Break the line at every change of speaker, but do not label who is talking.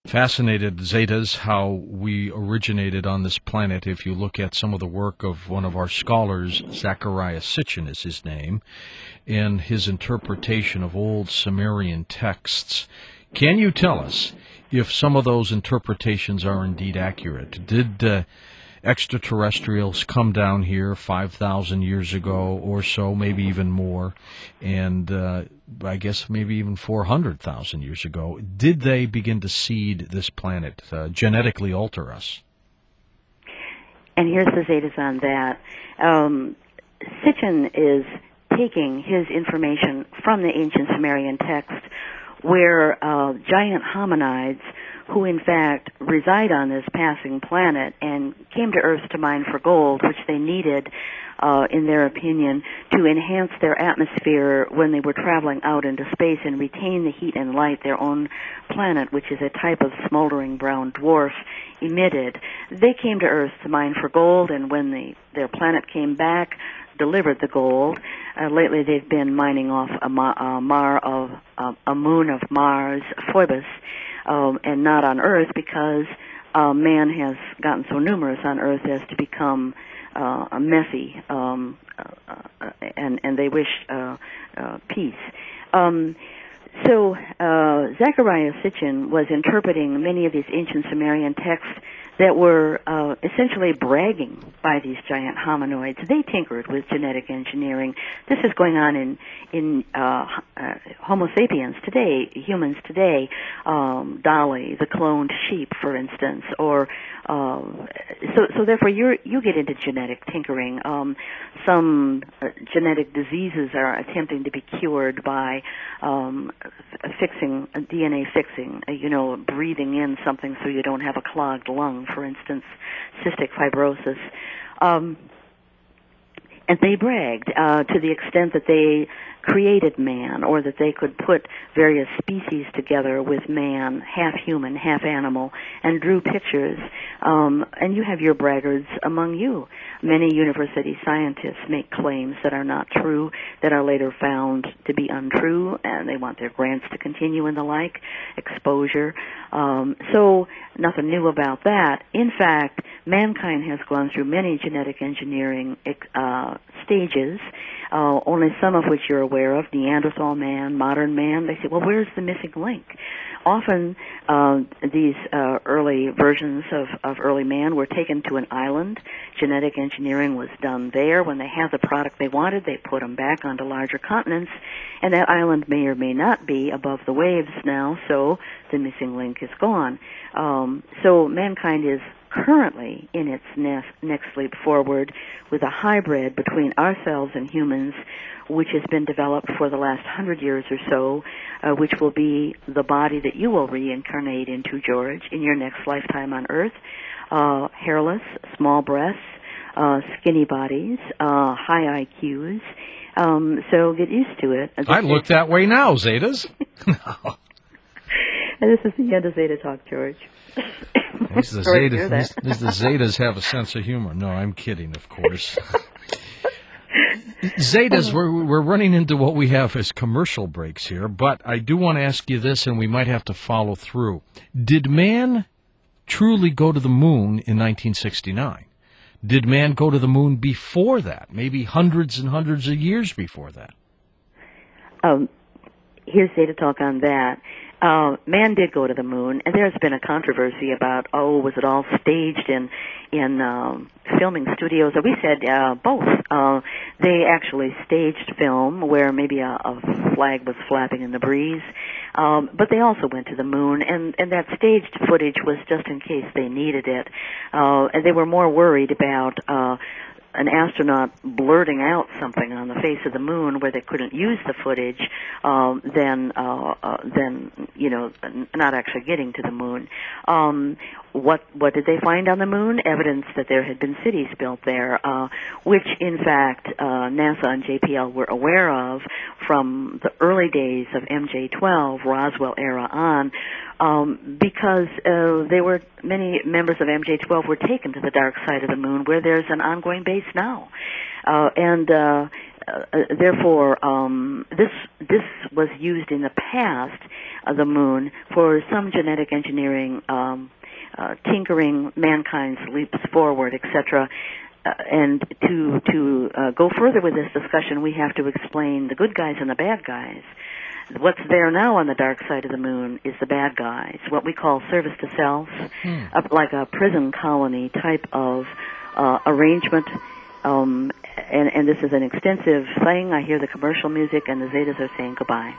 Fascinated, Zetas, how we originated on this planet. If you look at some of the work of one of our scholars, Zecharia Sitchin is his name, and his interpretation of old Sumerian texts. Can you tell us if some of those interpretations are indeed accurate? Did extraterrestrials come down here 5,000 years ago or so, maybe even more, and I guess maybe even 400,000 years ago? Did they begin to seed this planet, genetically alter us?
And here's the Zetas on that. Sitchin is taking his information from the ancient Sumerian text where giant hominids who in fact reside on this passing planet and came to Earth to mine for gold, which they needed, in their opinion, to enhance their atmosphere when they were traveling out into space and retain the heat and light their own planet, which is a type of smoldering brown dwarf, emitted. They came to Earth to mine for gold, and when their planet came back, delivered the gold. Lately they've been mining off a moon of Mars, Phoebus, and not on Earth because man has gotten so numerous on Earth as to become messy, and they wish peace. So Zecharia Sitchin was interpreting many of these ancient Sumerian texts that were essentially bragging by these giant hominoids. They tinkered with genetic engineering. This is going on in Homo sapiens today, humans today, Dolly, the cloned sheep, for instance, or so therefore you get into genetic tinkering. Some genetic diseases are attempting to be cured by fixing DNA fixing, breathing in something so you don't have a clogged lung, for instance, cystic fibrosis. And they bragged to the extent that they created man, or that they could put various species together with man, half human, half animal, and drew pictures. And you have your braggarts among you. Many university scientists make claims that are not true, that are later found to be untrue, and they want their grants to continue and the like, exposure. So nothing new about that. In fact, mankind has gone through many genetic engineering stages, only some of which you're aware of, Neanderthal man, modern man. They say, well, where's the missing link? Often these early versions of early man were taken to an island. Genetic engineering was done there. When they had the product they wanted, they put them back onto larger continents, and that island may or may not be above the waves now, so the missing link is gone. So mankind is currently in its next leap forward with a hybrid between ourselves and humans, which has been developed for the last 100 years or so, which will be the body that you will reincarnate into, George, in your next lifetime on Earth. Hairless, small breasts, skinny bodies, high IQs. So get used to it.
I look that way now, Zetas.
And this is the end of Zeta Talk, George.
The Zetas have a sense of humor. No, I'm kidding, of course. Zetas, we're running into what we have as commercial breaks here, but I do want to ask you this, and we might have to follow through. Did man truly go to the moon in 1969? Did man go to the moon before that, maybe hundreds and hundreds of years before that?
Here's Zeta Talk on that. Man did go to the moon, and there's been a controversy about, was it all staged in filming studios? We said both. They actually staged film where maybe a flag was flapping in the breeze, but they also went to the moon, and that staged footage was just in case they needed it. And they were more worried about an astronaut blurting out something on the face of the moon where they couldn't use the footage, than not actually getting to the moon. What did they find on the moon? Evidence that there had been cities built there, which in fact NASA and JPL were aware of from the early days of MJ-12, Roswell era on, because many members of MJ-12 were taken to the dark side of the moon, where there's an ongoing base now. Therefore, this was used in the past, the moon, for some genetic engineering, tinkering, mankind's leaps forward, etc. And to go further with this discussion, we have to explain the good guys and the bad guys. What's there now on the dark side of the moon is the bad guys, what we call service to self, like a prison colony type of arrangement. And this is an extensive thing. I hear the commercial music, and the Zetas are saying goodbye.